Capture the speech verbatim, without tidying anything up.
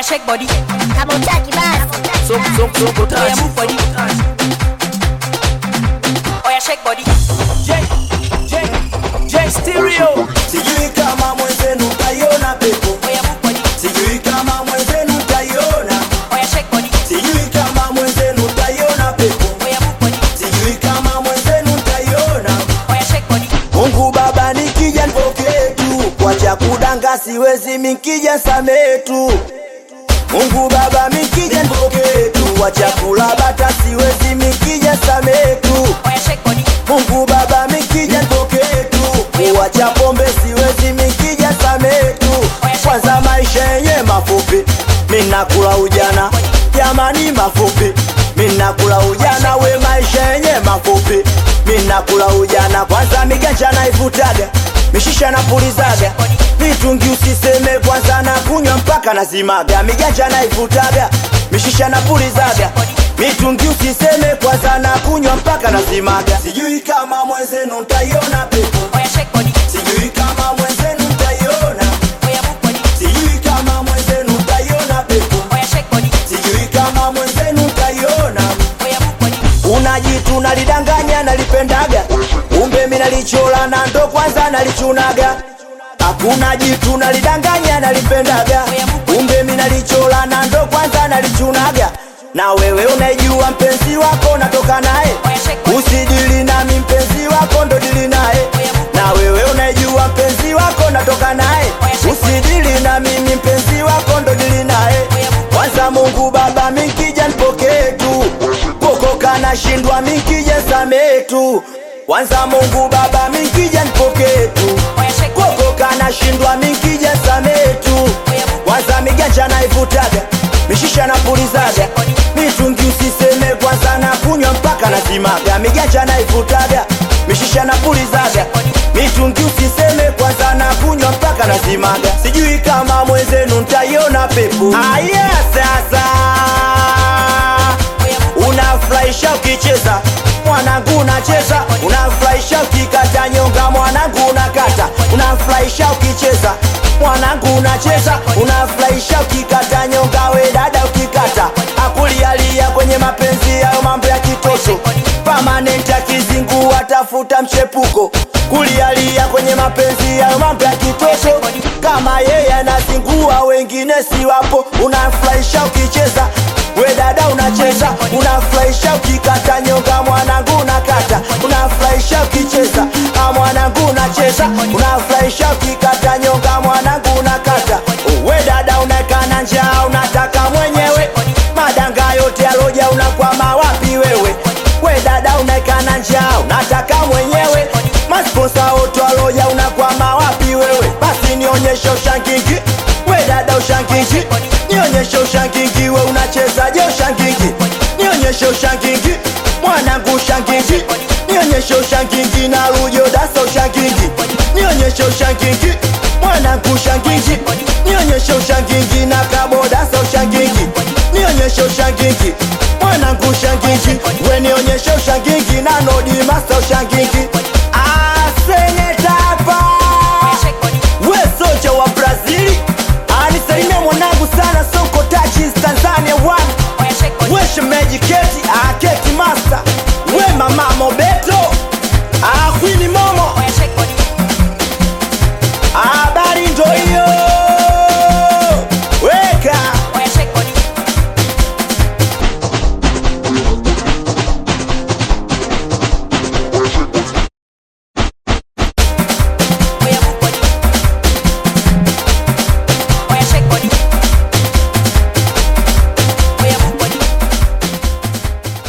shake body. Kama utaki basi. So so so go touch. Oya move body. Oya shake body. J J J Stereo. Sijui kama mwenzenu utaiona pepo. Oya move body. Sijui kama mwenzenu utaiona. Oya shake body. Sijui kama mwenzenu utaiona pepo. Oya move body. Sijui kama mwenzenu utaiona. Oya shake body. Mungu Baba nikija nipokee tu, kwacha kudanga siwezi mikija samee tu. Mungu Baba mikija nipokee tu, kwacha kula bata siwezi mikija samee tu. Oya shake body. Mungu Baba mikija nipokee tu, kuacha pombe siwezi mikija samee tu. Kwanza maisha yenye mafupi, mina kula ujana. Jamani mafupi, mina kula ujana. We maisha yenye mafupi, mina kula ujana. Kwanza miganja naivutaga, mishisha na pulizaga, mitungi usiseme. Kwanza na kunywa mpaka nazimaga. Miganja naivutaga, mishisha na pulizaga, mitungi usiseme. Kwanza na kunywa mpaka nazimaga. Sijui kama mwenzenu utaiona pepo. Oya shake body. Sijui kama mwenzenu utaiona. Oya move body. Sijui kama mwenzenu utaiona pepo. Oya shake body. Sijui kama mwenzenu utaiona. Oya move body. Unajitu nalidanganya nalipendaga, umbe mina lichola na ndo kwanza nalichunaga. Hakuna jitu nalidanganya nalipendaga, umbe mina lichola na ndo kwanza nalichunaga. Na wewe unajua mpenzi wako natoka naye, usidili nami mpenzi wako ndo dili naye. Na wewe unajua mpenzi wako natoka naye, usidili na mimi mpenzi wako ndo dili naye. Kwanza Mungu Baba mikija nipokee tu, koko kana shindwa mikija samee tu. Kwanza Mungu Baba mikija nipokee tu, koko kana shindwa mikija samee tu. Kwanza miganja naivutaga, mishisha na pulizaga, mitungi usiseme. Kwanza na kunywa mpaka nazimaga. Miganja naivutaga, mishisha na pulizaga, mitungi usiseme. Kwanza na kunywa mpaka nazimaga. Sijui kama mwenzenu mtaiona pepo. Aya sasa unafurahisha ukicheza, mwanangu unacheza. Unafurahisha ukikata nyonga, mwanangu unakata. Unafurahisha ukicheza, mwanangu unacheza. Unafurahisha ukikata nyonga, we dada ukikata. Akulialia kwenye mapenzi hayo mambo ya kitoto, permanent akizingu atafuta mchepuko. Kulialia kwenye mapenzi hayo mambo ya kitoto, kama yeye anazingua wengine si wapo. Unafurahisha ukicheza, we dada unacheza. Unafurahisha ukikata nyonga, mwanangu unakata. Unafurahisha ukicheza, ah mwanangu unacheza. Unafurahisha ukikata nyonga, mwanangu unakata. We dada unakana njaa, unataka mwenyewe. Madanga yote aloja unakwama wapi wewe? We dada unakana njaa, unataka mwenyewe. Masponsa wote aloja unakwama wapi wewe? Basi nionyeshe ushangingi, we dada ushangingi. Nionyeshe ushangingi, we unachezaje ushangingi? Nionyeshe ushangingi, mwanangu ushangingi. Nionyeshe ushangingi, na rujo dasa ushangingi. Nionyeshe ushangingi, mwanangu ushangingi. Nionyeshe ushangingi, na kabo dasa ushangingi. Nionyeshe ushangingi, mwanangu ushangingi. We nionyeshe ushangingi, na nodi masa ushangingi.